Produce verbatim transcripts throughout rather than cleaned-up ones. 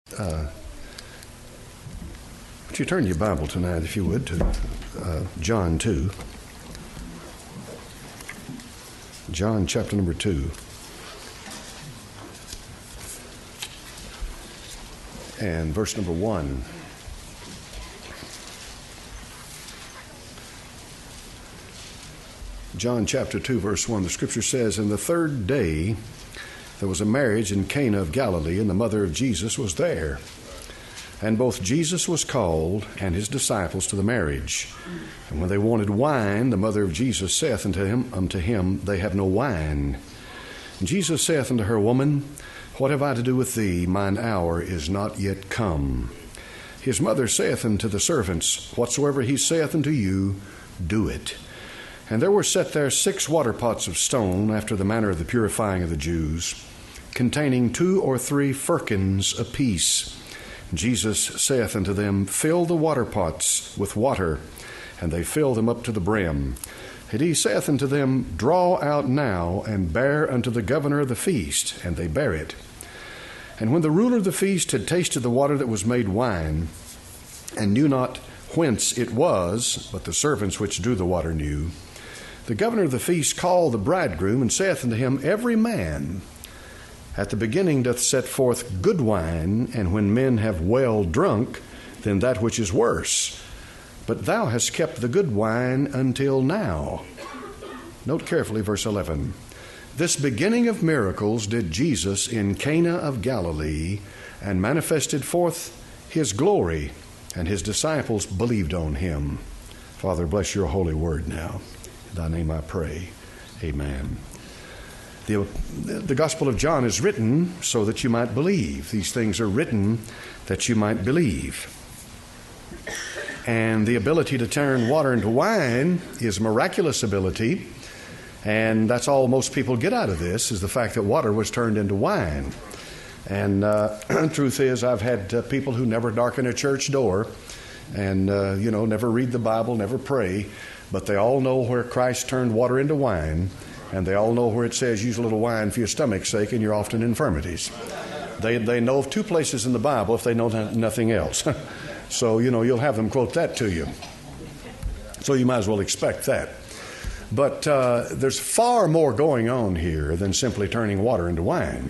Uh, would you turn your Bible tonight, if you would, to uh, John two. John chapter number two. And verse number one. John chapter two, verse one. The scripture says, "And the third day there was a marriage in Cana of Galilee, and the mother of Jesus was there. And both Jesus was called, and his disciples to the marriage. And when they wanted wine, the mother of Jesus saith unto him, unto him, They have no wine. And Jesus saith unto her, Woman, what have I to do with thee? Mine hour is not yet come. His mother saith unto the servants, Whatsoever he saith unto you, do it. And there were set there six water pots of stone, after the manner of the purifying of the Jews, containing two or three firkins apiece. Jesus saith unto them, Fill the water pots with water. And they filled them up to the brim. And he saith unto them, Draw out now, and bear unto the governor of the feast. And they bare it. And when the ruler of the feast had tasted the water that was made wine, and knew not whence it was, but the servants which drew the water knew, the governor of the feast called the bridegroom, and saith unto him, Every man at the beginning doth set forth good wine, and when men have well drunk, then that which is worse. But thou hast kept the good wine until now." Note carefully verse eleven. "This beginning of miracles did Jesus in Cana of Galilee, and manifested forth his glory, and his disciples believed on him." Father, bless your holy word now. In thy name I pray. Amen. The, the Gospel of John is written so that you might believe. These things are written that you might believe. And the ability to turn water into wine is a miraculous ability. And that's all most people get out of this, is the fact that water was turned into wine. And uh, the truth is, I've had uh, people who never darken a church door and, uh, you know, never read the Bible, never pray, but they all know where Christ turned water into wine. And they all know where it says, use a little wine for your stomach's sake and your often infirmities. They they know of two places in the Bible if they know nothing else. So, you know, you'll have them quote that to you. So you might as well expect that. But uh, there's far more going on here than simply turning water into wine.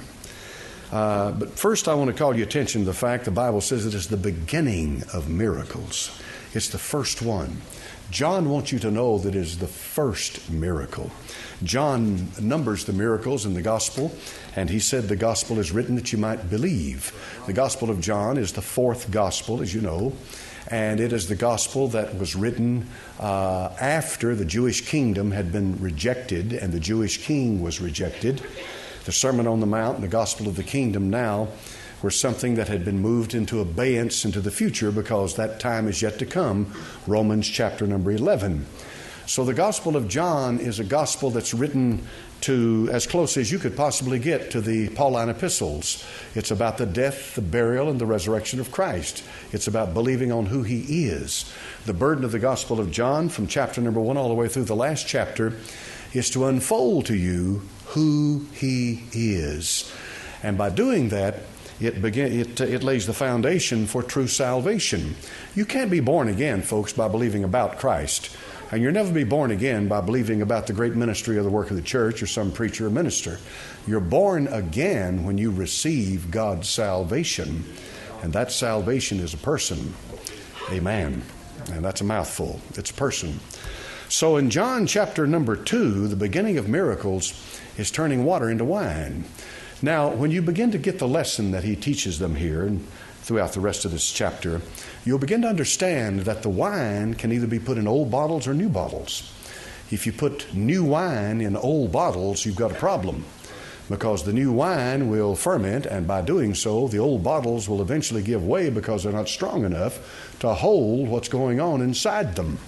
Uh, but first I want to call your attention to the fact the Bible says it is the beginning of miracles. It's the first one. John wants you to know that it is the first miracle. John numbers the miracles in the gospel, and he said the gospel is written that you might believe. The Gospel of John is the fourth gospel, as you know, and it is the gospel that was written uh, after the Jewish kingdom had been rejected and the Jewish king was rejected. The Sermon on the Mount and the gospel of the kingdom now were something that had been moved into abeyance into the future because that time is yet to come, Romans chapter number eleven. So the Gospel of John is a gospel that's written to as close as you could possibly get to the Pauline epistles. It's about the death, the burial, and the resurrection of Christ. It's about believing on who he is. The burden of the Gospel of John from chapter number one all the way through the last chapter is to unfold to you who he is. And by doing that, It, begin, it, it lays the foundation for true salvation. You can't be born again, folks, by believing about Christ. And you'll never be born again by believing about the great ministry or the work of the church or some preacher or minister. You're born again when you receive God's salvation. And that salvation is a person. Amen. And that's a mouthful. It's a person. So in John chapter number two, the beginning of miracles is turning water into wine. Now, when you begin to get the lesson that he teaches them here and throughout the rest of this chapter, you'll begin to understand that the wine can either be put in old bottles or new bottles. If you put new wine in old bottles, you've got a problem because the new wine will ferment, and by doing so, the old bottles will eventually give way because they're not strong enough to hold what's going on inside them.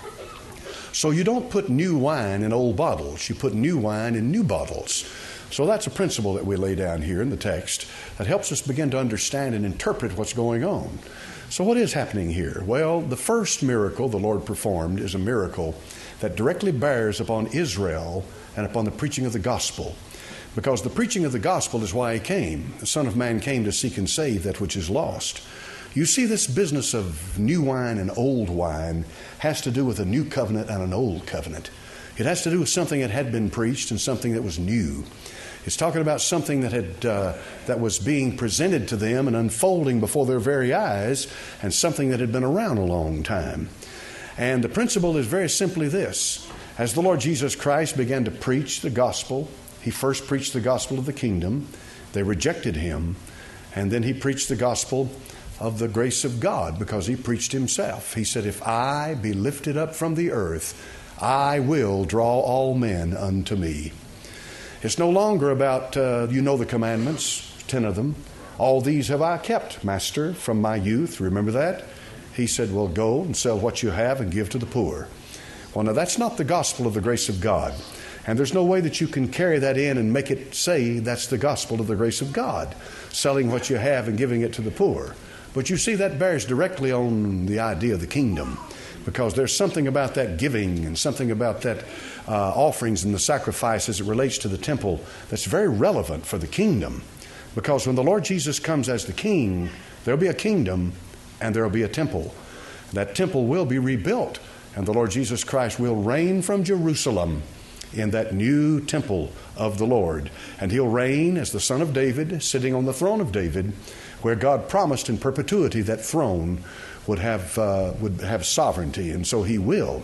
So you don't put new wine in old bottles. You put new wine in new bottles. So that's a principle that we lay down here in the text that helps us begin to understand and interpret what's going on. So what is happening here? Well, the first miracle the Lord performed is a miracle that directly bears upon Israel and upon the preaching of the gospel. because the preaching of the gospel is why he came. The Son of Man came to seek and save that which is lost. You see, this business of new wine and old wine has to do with a new covenant and an old covenant. It has to do with something that had been preached and something that was new. It's talking about something that had uh, that was being presented to them and unfolding before their very eyes, and something that had been around a long time. And the principle is very simply this. As the Lord Jesus Christ began to preach the gospel, he first preached the gospel of the kingdom. They rejected him. And then he preached the gospel of the grace of God, because he preached himself. He said, if I be lifted up from the earth, I will draw all men unto me. It's no longer about, uh, you know the commandments, ten of them. All these have I kept, Master, from my youth. Remember that? He said, well, go and sell what you have and give to the poor. Well, now that's not the gospel of the grace of God. And there's no way that you can carry that in and make it say that's the gospel of the grace of God, selling what you have and giving it to the poor. But you see, that bears directly on the idea of the kingdom, because there's something about that giving and something about that uh, offerings and the sacrifice as it relates to the temple that's very relevant for the kingdom. Because when the Lord Jesus comes as the king, there'll be a kingdom and there'll be a temple. That temple will be rebuilt, and the Lord Jesus Christ will reign from Jerusalem in that new temple of the Lord. And he'll reign as the Son of David, sitting on the throne of David, where God promised in perpetuity that throne would have uh, would have sovereignty, and so he will.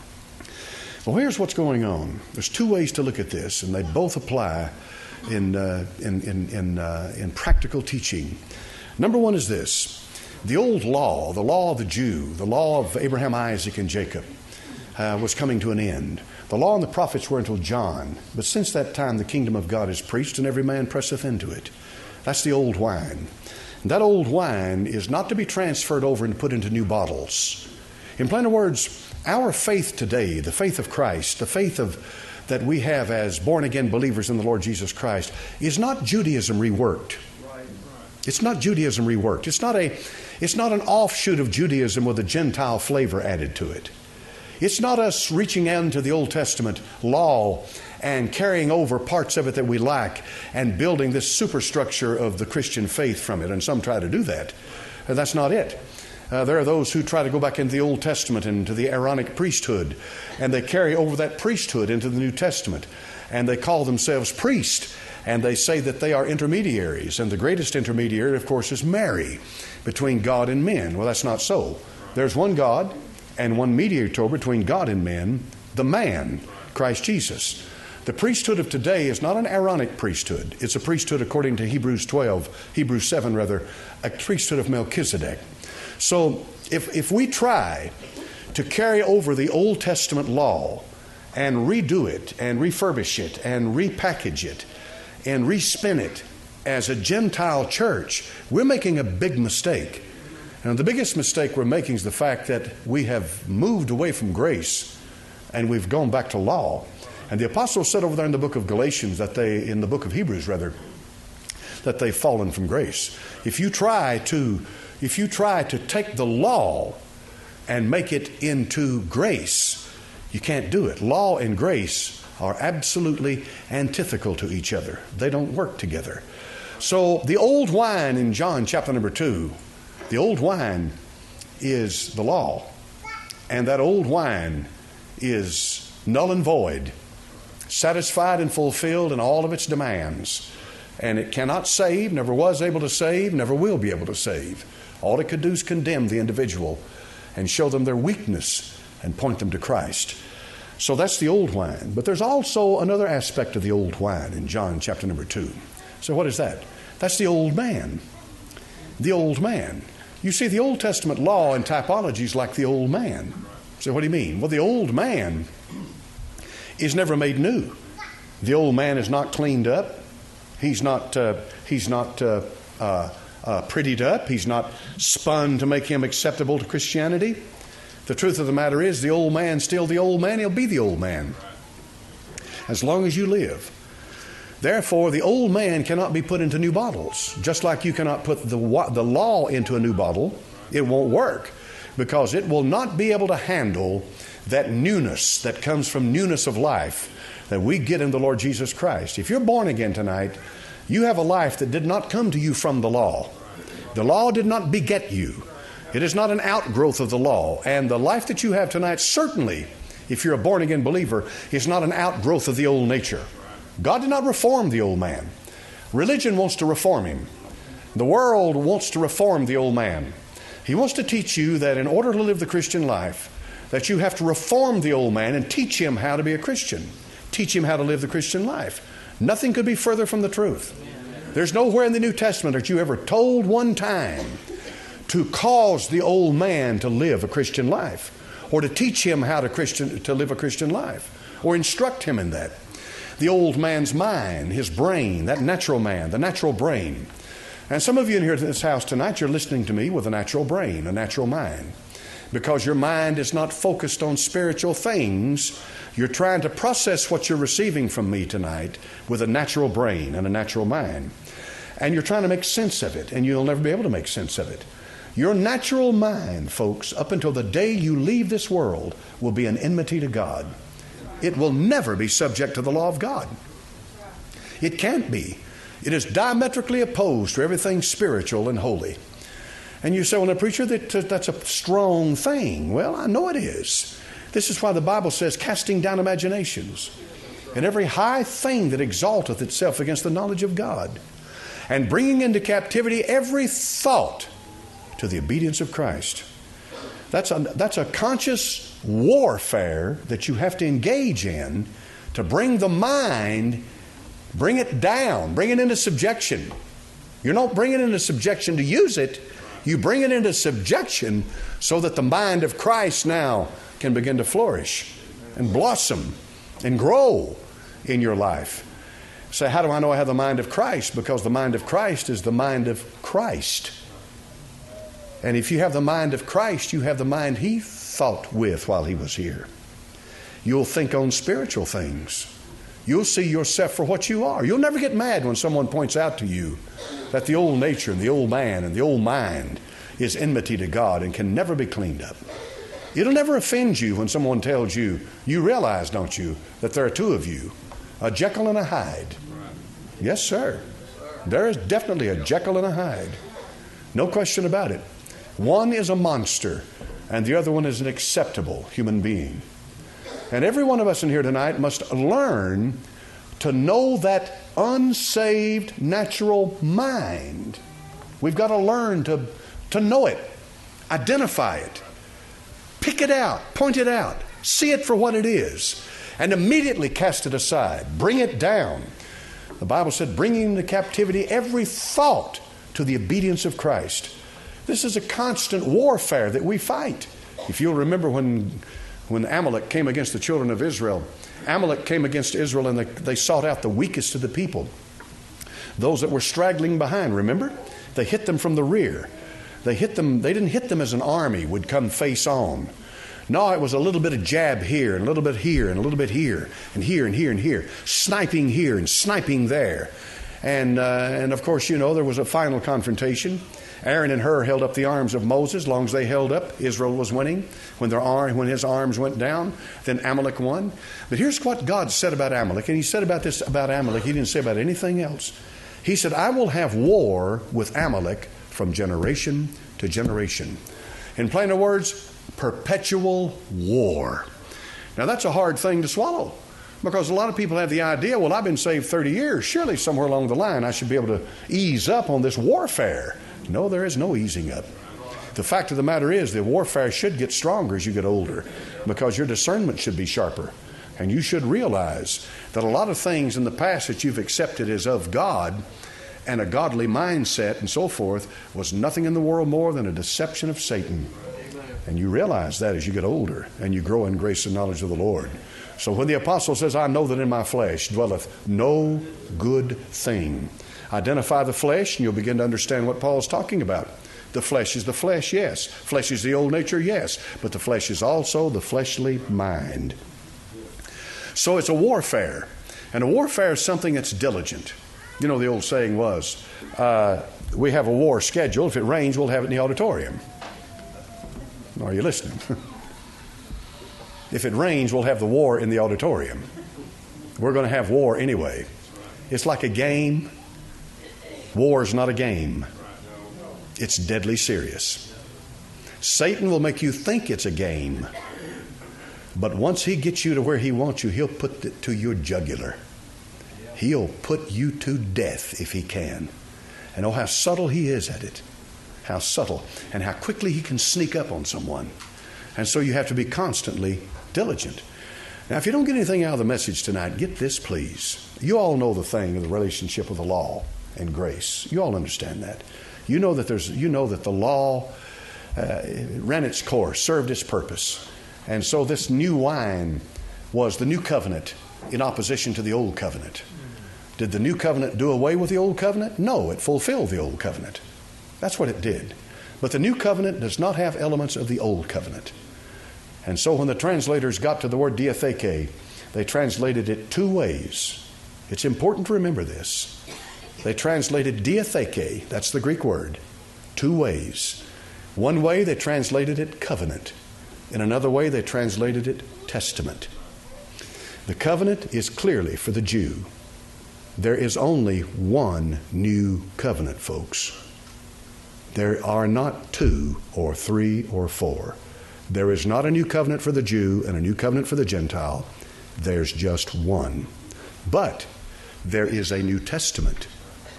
Well, here's what's going on. There's two ways to look at this, and they both apply in uh, in in in, uh, in practical teaching. Number one is this: the old law, the law of the Jew, the law of Abraham, Isaac, and Jacob, uh, was coming to an end. The law and the prophets were until John, but since that time the kingdom of God is preached, and every man presseth into it. That's the old wine. And that old wine is not to be transferred over and put into new bottles. In plain words, our faith today, the faith of Christ, the faith of that we have as born-again believers in the Lord Jesus Christ, is not Judaism reworked. It's not Judaism reworked. It's not a, it's not an offshoot of Judaism with a Gentile flavor added to it. It's not us reaching into the Old Testament law and carrying over parts of it that we lack and building this superstructure of the Christian faith from it. And some try to do that. And that's not it. Uh, there are those who try to go back into the Old Testament and to the Aaronic priesthood, and they carry over that priesthood into the New Testament, and they call themselves priests, and they say that they are intermediaries, and the greatest intermediary, of course, is Mary, between God and men. Well, that's not so. There's one God and one mediator between God and men, the man, Christ Jesus. The priesthood of today is not an Aaronic priesthood. It's a priesthood according to Hebrews twelve, Hebrews seven rather, a priesthood of Melchizedek. So if, if we try to carry over the Old Testament law and redo it and refurbish it and repackage it and respin it as a Gentile church, we're making a big mistake. And the biggest mistake we're making is the fact that we have moved away from grace and we've gone back to law. And the apostles said over there in the book of Galatians, that they, in the book of Hebrews rather, that they've fallen from grace. If you try to, if you try to take the law and make it into grace, you can't do it. Law and grace are absolutely antithetical to each other. They don't work together. So the old wine in John chapter number two, the old wine is the law. And that old wine is null and void, satisfied and fulfilled in all of its demands. And it cannot save, never was able to save, never will be able to save. All it could do is condemn the individual and show them their weakness and point them to Christ. So that's the old wine. But there's also another aspect of the old wine in John chapter number two. So what is that? That's the old man. The old man. You see, the Old Testament law and typology is like the old man. So what do you mean? Well, the old man is never made new. The old man is not cleaned up. He's not uh, he's not uh, uh, uh, prettied up. He's not spun to make him acceptable to Christianity. The truth of the matter is, the old man's still the old man. He'll be the old man as long as you live. Therefore, the old man cannot be put into new bottles. Just like you cannot put the the law into a new bottle, it won't work, because it will not be able to handle that newness that comes from newness of life, that we get in the Lord Jesus Christ. If you're born again tonight, you have a life that did not come to you from the law. The law did not beget you. It is not an outgrowth of the law. And the life that you have tonight, certainly, if you're a born-again believer, is not an outgrowth of the old nature. God did not reform the old man. Religion wants to reform him. The world wants to reform the old man. He wants to teach you that in order to live the Christian life, that you have to reform the old man and teach him how to be a Christian. Teach him how to live the Christian life. Nothing could be further from the truth. There's nowhere in the New Testament that you ever told one time to cause the old man to live a Christian life, or to teach him how to Christian to live a Christian life, or instruct him in that. The old man's mind, his brain, that natural man, the natural brain. And some of you in here in this house tonight, you're listening to me with a natural brain, a natural mind, because your mind is not focused on spiritual things. You're trying to process what you're receiving from me tonight with a natural brain and a natural mind. And you're trying to make sense of it, and you'll never be able to make sense of it. Your natural mind, folks, up until the day you leave this world, will be an enmity to God. It will never be subject to the law of God. It can't be. It is diametrically opposed to everything spiritual and holy. And you say, well, preacher, that, that's a strong thing. Well, I know it is. This is why the Bible says, casting down imaginations, and every high thing that exalteth itself against the knowledge of God, and bringing into captivity every thought to the obedience of Christ. That's a, that's a conscious warfare that you have to engage in to bring the mind, bring it down, bring it into subjection. You're not bringing it into subjection to use it. You bring it into subjection so that the mind of Christ now can begin to flourish and blossom and grow in your life. Say, how do I know I have the mind of Christ? Because the mind of Christ is the mind of Christ. And if you have the mind of Christ, you have the mind He thought with while He was here. You'll think on spiritual things. You'll see yourself for what you are. You'll never get mad when someone points out to you that the old nature and the old man and the old mind is enmity to God and can never be cleaned up. It'll never offend you when someone tells you, you realize, don't you, that there are two of you, a Jekyll and a Hyde. Yes, sir. There is definitely a Jekyll and a Hyde. No question about it. One is a monster, and the other one is an acceptable human being. And every one of us in here tonight must learn to know that unsaved natural mind. We've got to learn to, to know it, identify it, pick it out, point it out, see it for what it is, and immediately cast it aside, bring it down. The Bible said, bringing into captivity every thought to the obedience of Christ. This is a constant warfare that we fight. If you'll remember when, when Amalek came against the children of Israel, Amalek came against Israel and they, they sought out the weakest of the people. Those that were straggling behind, remember? They hit them from the rear. They hit them, they didn't hit them as an army would come face on. No, it was a little bit of jab here and a little bit here and a little bit here and here and here and here. Sniping here and sniping there. And, uh, and of course, you know, there was a final confrontation. Aaron and Hur held up the arms of Moses. As long as they held up, Israel was winning. When their arm, when his arms went down, then Amalek won. But here's what God said about Amalek. And He said about this about Amalek, He didn't say about anything else. He said, I will have war with Amalek from generation to generation. In plainer words, perpetual war. Now that's a hard thing to swallow, because a lot of people have the idea, well, I've been saved thirty years. Surely somewhere along the line I should be able to ease up on this warfare. No, there is no easing up. The fact of the matter is the warfare should get stronger as you get older, because your discernment should be sharper. And you should realize that a lot of things in the past that you've accepted as of God and a godly mindset and so forth was nothing in the world more than a deception of Satan. And you realize that as you get older and you grow in grace and knowledge of the Lord. So when the apostle says, I know that in my flesh dwelleth no good thing, identify the flesh and you'll begin to understand what Paul's talking about. The flesh is the flesh, yes. Flesh is the old nature, yes. But the flesh is also the fleshly mind. So it's a warfare. And a warfare is something that's diligent. You know, the old saying was, uh, we have a war schedule. If it rains, we'll have it in the auditorium. Are you listening? If it rains, we'll have the war in the auditorium. We're going to have war anyway. It's like a game. War is not a game. It's deadly serious. Satan will make you think it's a game. But once he gets you to where he wants you, he'll put it to your jugular. He'll put you to death if he can. And oh, how subtle he is at it. How subtle. And how quickly he can sneak up on someone. And so you have to be constantly diligent. Now, if you don't get anything out of the message tonight, get this, please. You all know the thing of the relationship with the law and grace. You all understand that. You know that there's. You know that the law uh, ran its course, served its purpose. And so this new wine was the new covenant in opposition to the old covenant. Did the new covenant do away with the old covenant? No, it fulfilled the old covenant. That's what it did. But the new covenant does not have elements of the old covenant. And so when the translators got to the word diatheke, they translated it two ways. It's important to remember this. They translated diatheke, that's the Greek word, two ways. One way they translated it covenant. In another way they translated it testament. The covenant is clearly for the Jew. There is only one new covenant, folks. There are not two or three or four. There is not a new covenant for the Jew and a new covenant for the Gentile. There's just one. But there is a New Testament.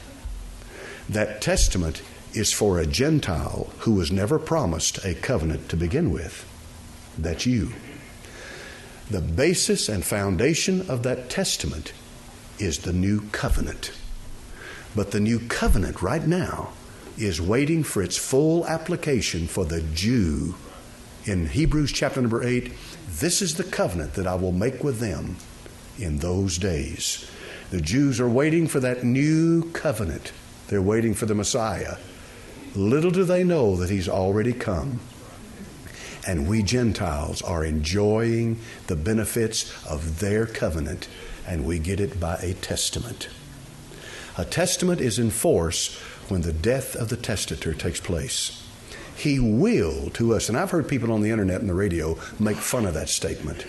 That testament is for a Gentile who was never promised a covenant to begin with. That's you. The basis and foundation of that testament is the new covenant. But the new covenant right now is waiting for its full application for the Jew. In Hebrews chapter number eight, this is the covenant that I will make with them in those days. The Jews are waiting for that new covenant. They're waiting for the Messiah. Little do they know that he's already come. And we Gentiles are enjoying the benefits of their covenant, and we get it by a testament. A testament is in force when the death of the testator takes place. He will to us, and I've heard people on the internet and the radio make fun of that statement.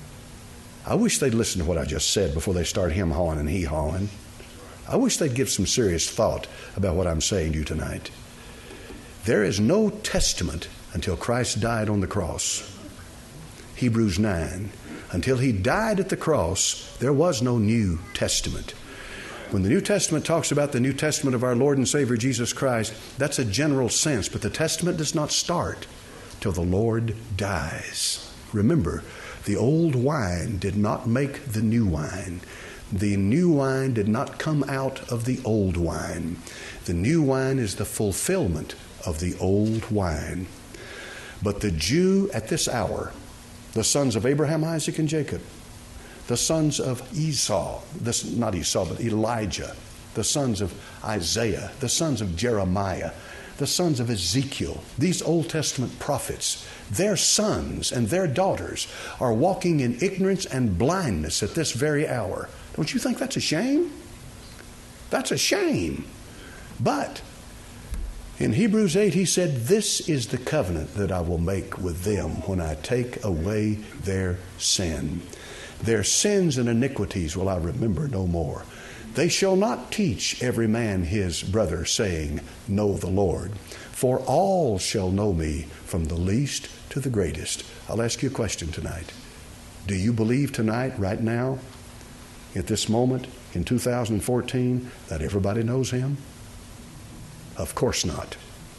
I wish they'd listen to what I just said before they start him-hawing and he-hawing. I wish they'd give some serious thought about what I'm saying to you tonight. There is no testament until Christ died on the cross. Hebrews nine. Until he died at the cross, there was no New Testament. When the New Testament talks about the New Testament of our Lord and Savior Jesus Christ, that's a general sense, but the Testament does not start till the Lord dies. Remember, the old wine did not make the new wine. The new wine did not come out of the old wine. The new wine is the fulfillment of the old wine. But the Jew at this hour, the sons of Abraham, Isaac, and Jacob, the sons of Esau, this, not Esau, but Elijah, the sons of Isaiah, the sons of Jeremiah, the sons of Ezekiel, these Old Testament prophets, their sons and their daughters are walking in ignorance and blindness at this very hour. Don't you think that's a shame? That's a shame. But in Hebrews eight, he said, this is the covenant that I will make with them when I take away their sin. Their sins and iniquities will I remember no more. They shall not teach every man his brother, saying, know the Lord. For all shall know me, from the least to the greatest. I'll ask you a question tonight. Do you believe tonight, right now, at this moment, in two thousand fourteen, that everybody knows him? Of course not.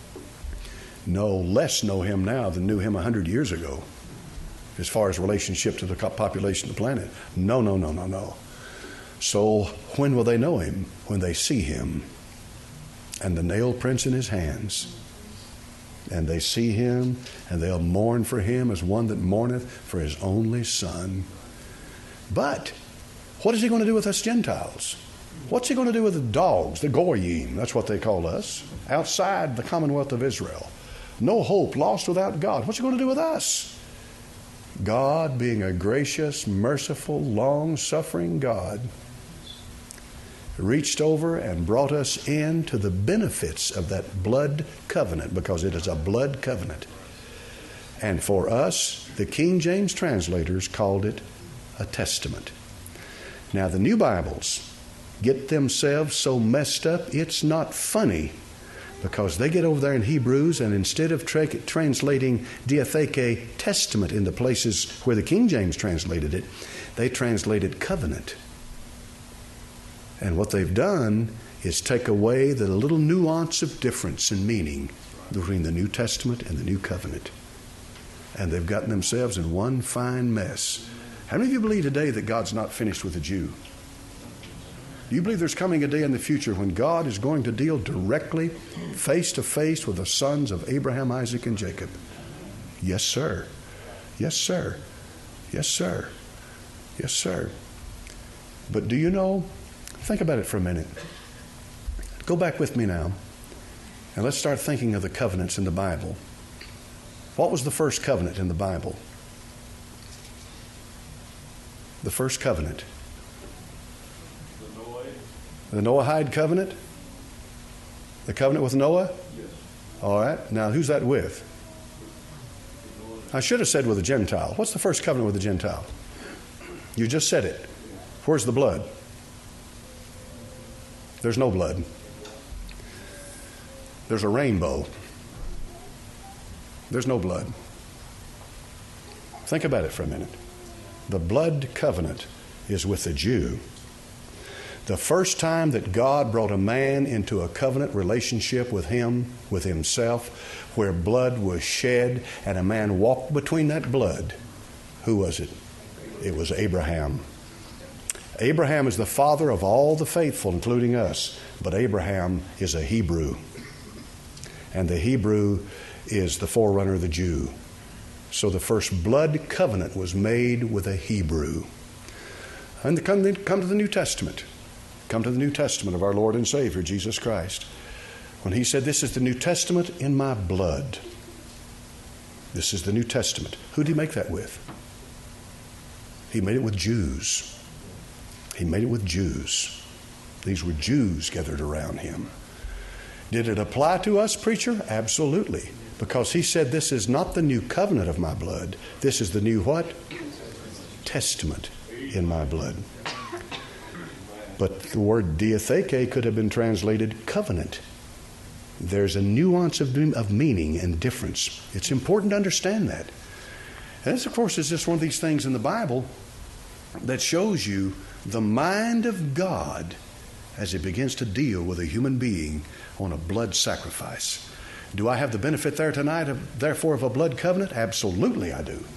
No less know him now than knew him a hundred years ago, as far as relationship to the population of the planet. No, no, no, no, no. So when will they know him? When they see him and the nail prints in his hands. And they see him, and they'll mourn for him as one that mourneth for his only son. But what is he going to do with us Gentiles? What's he going to do with the dogs, the Goyim, that's what they call us, outside the Commonwealth of Israel? No hope, lost without God. What's he going to do with us? God, being a gracious, merciful, long-suffering God, reached over and brought us into the benefits of that blood covenant, because it is a blood covenant. And for us, the King James translators called it a testament. Now, the new Bibles get themselves so messed up, it's not funny, because they get over there in Hebrews, and instead of tra- translating diatheke, testament, in the places where the King James translated it, they translated covenant. And what they've done is take away the little nuance of difference in meaning between the New Testament and the New Covenant. And they've gotten themselves in one fine mess. How many of you believe today that God's not finished with the Jew? Do you believe there's coming a day in the future when God is going to deal directly, face to face, with the sons of Abraham, Isaac, and Jacob? Yes, sir. Yes, sir. Yes, sir. Yes, sir. But do you know, think about it for a minute. Go back with me now, and let's start thinking of the covenants in the Bible. What was the first covenant in the Bible? The first covenant. The Noahide covenant? The covenant with Noah? Yes. All right. Now, who's that with? I should have said with a Gentile. What's the first covenant with a Gentile? You just said it. Where's the blood? There's no blood. There's a rainbow. There's no blood. Think about it for a minute. The blood covenant is with the Jew. The first time that God brought a man into a covenant relationship with him, with himself, where blood was shed and a man walked between that blood, who was it? It was Abraham. Abraham is the father of all the faithful, including us, but Abraham is a Hebrew. And the Hebrew is the forerunner of the Jew. So the first blood covenant was made with a Hebrew. And come, come to the New Testament. Come to the New Testament of our Lord and Savior, Jesus Christ. When he said, this is the New Testament in my blood. This is the New Testament. Who did he make that with? He made it with Jews. He made it with Jews. These were Jews gathered around him. Did it apply to us, preacher? Absolutely. Because he said, this is not the new covenant of my blood. This is the new what? Testament in my blood. But the word diatheke could have been translated covenant. There's a nuance of, of meaning and difference. It's important to understand that. And this, of course, is just one of these things in the Bible that shows you the mind of God as he begins to deal with a human being on a blood sacrifice. Do I have the benefit there tonight, of, therefore, of a blood covenant? Absolutely I do.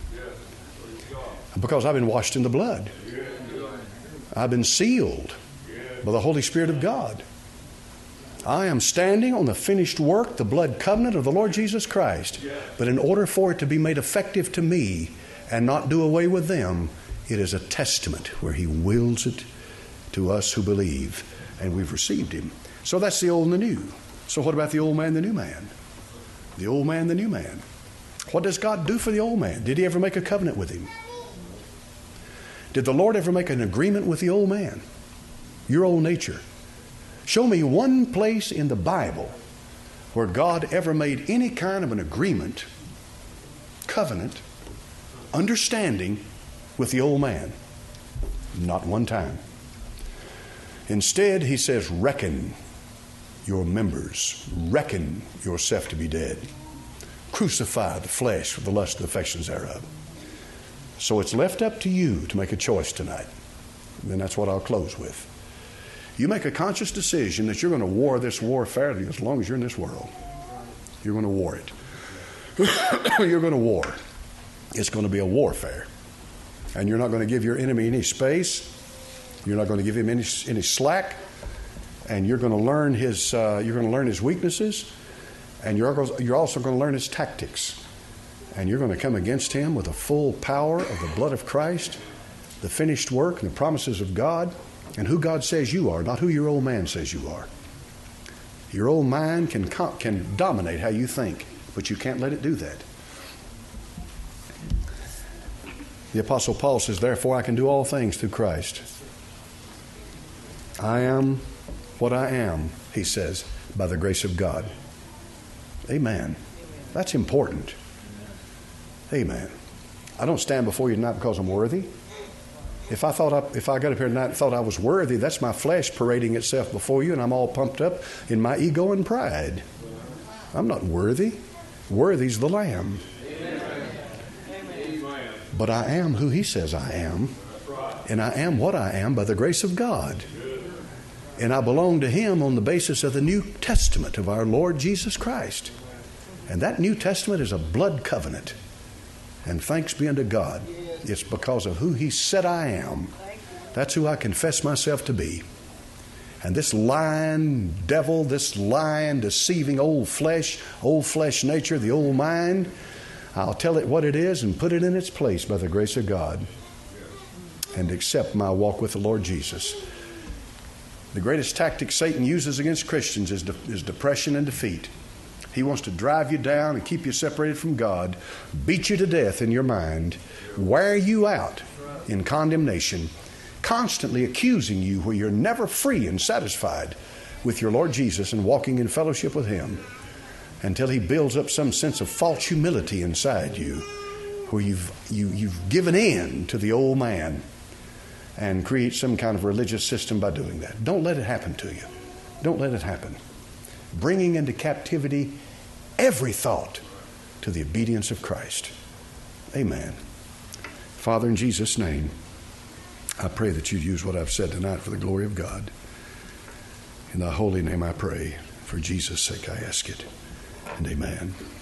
Because I've been washed in the blood. I've been sealed by the Holy Spirit of God. I am standing on the finished work, the blood covenant of the Lord Jesus Christ. But in order for it to be made effective to me and not do away with them, it is a testament where he wills it to us who believe, and we've received him. So that's the old and the new. So what about the old man, the new man? The old man, the new man. What does God do for the old man? Did he ever make a covenant with him? Did the Lord ever make an agreement with the old man? Your old nature. Show me one place in the Bible where God ever made any kind of an agreement, covenant, understanding with the old man. Not one time. Instead, he says, reckon your members, reckon yourself to be dead. Crucify the flesh with the lust and affections thereof. So it's left up to you to make a choice tonight. And that's what I'll close with. You make a conscious decision that you're going to war this warfare as long as you're in this world. You're going to war it. You're going to war. It's going to be a warfare. And you're not going to give your enemy any space. You're not going to give him any, any slack. And you're going to learn his, uh, you're going to learn his weaknesses. And you're, you're also going to learn his tactics. And you're going to come against him with the full power of the blood of Christ, the finished work and the promises of God, and who God says you are, not who your old man says you are. Your old mind can, can dominate how you think, but you can't let it do that. The Apostle Paul says, therefore I can do all things through Christ. I am what I am, he says, by the grace of God. Amen. That's important. Amen. I don't stand before you tonight because I'm worthy. If I thought I, if I got up here tonight and thought I was worthy, that's my flesh parading itself before you, and I'm all pumped up in my ego and pride. I'm not worthy. Worthy's the Lamb. But I am who He says I am, and I am what I am by the grace of God. And I belong to Him on the basis of the New Testament of our Lord Jesus Christ. And that New Testament is a blood covenant. And thanks be unto God, it's because of who He said I am. That's who I confess myself to be. And this lying devil, this lying, deceiving old flesh, old flesh nature, the old mind, I'll tell it what it is and put it in its place by the grace of God and accept my walk with the Lord Jesus. The greatest tactic Satan uses against Christians is, de- is depression and defeat. He wants to drive you down and keep you separated from God, beat you to death in your mind, wear you out in condemnation, constantly accusing you where you're never free and satisfied with your Lord Jesus and walking in fellowship with Him until He builds up some sense of false humility inside you where you've, you, you've given in to the old man and create some kind of religious system by doing that. Don't let it happen to you. Don't let it happen. Bringing into captivity every thought to the obedience of Christ. Amen. Father, in Jesus' name, I pray that you'd use what I've said tonight for the glory of God. In thy holy name I pray. For Jesus' sake I ask it. And amen.